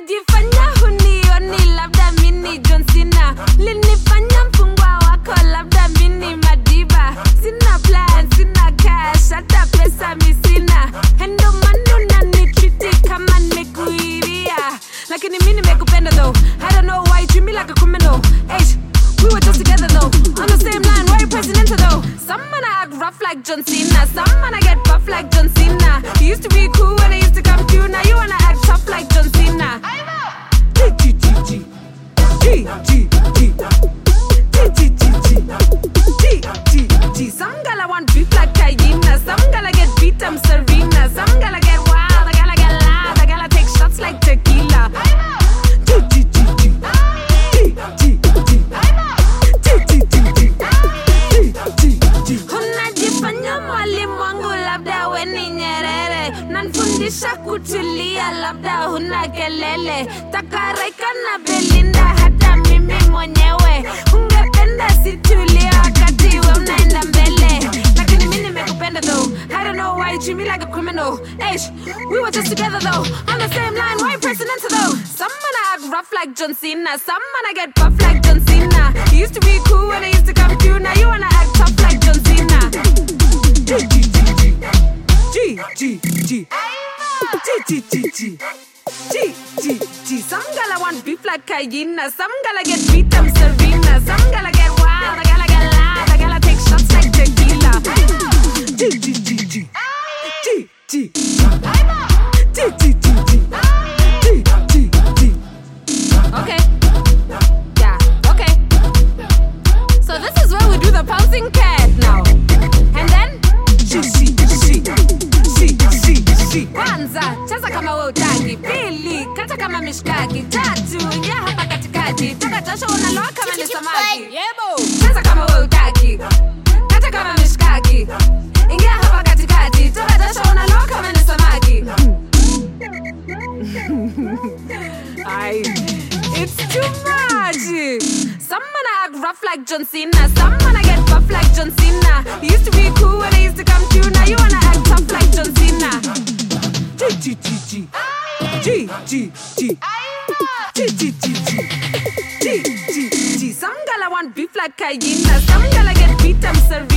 Unajifanya hunioni labda mini John Cena. Linifanya mfungwa wako labda mini Madiba. Sina plan, sina cash, hata pesa misina. Hendo manu na nitriti kama nimekuiria. Lakini mimi nimekupenda though. I don't know why you treat me like a criminal. Hey, we were just together though. On the same line, why you presidential though? Some man I act rough like John Cena. Some man I get buff like John Cena. You used to be cool when I used to come through. Now you wanna act tough like John Cena. Some gala want beef like hyena. Some gala get beat, I'm Serena. Some gala get wild, the gala get loud. The gala take shots like tequila. Unajifanya mwalimu wangu labda we ni Nyerere. Nanfundisha kutulia labda huna kelele. Takareka na Belinda hata mimi mwenyewe. Ungependa situlie wakati we unaenda mbele. Lakini mimi nimekupenda though. I don't know why you treat me like a criminal. Eish, we were just together though. On the same line, why you pressing into though? Some man I act rough like John Cena. Some man I get buff like John Cena. You used to be cool when I used to come through. Now you wanna act tough like John Cena. Some gala want beef like hyena. Some gala get beat, I'm Serena. Some gala get wild, the gala get loud. The gala take shots like tequila. Okay. Yeah, okay. So this is where we do the pouncing cat now. And then kwanza cheza kama wewe utaki. Pili kata kama mishkaki. Tatu ingia hapa katikati. Toka jasho unaloa kama ni samaki. Yebo. Cheza kama wewe utaki. Kata kama mishkaki. Ingia hapa katikati. Toka jasho unaloa kama ni samaki. It's too much. Some man I act rough like John Cena. Some man I get buff like John Cena. You used to be cool when I used to come through. Now you wanna act tough like John Cena. Some gala want beef like hyena. Some gala get beat, I'm Serena.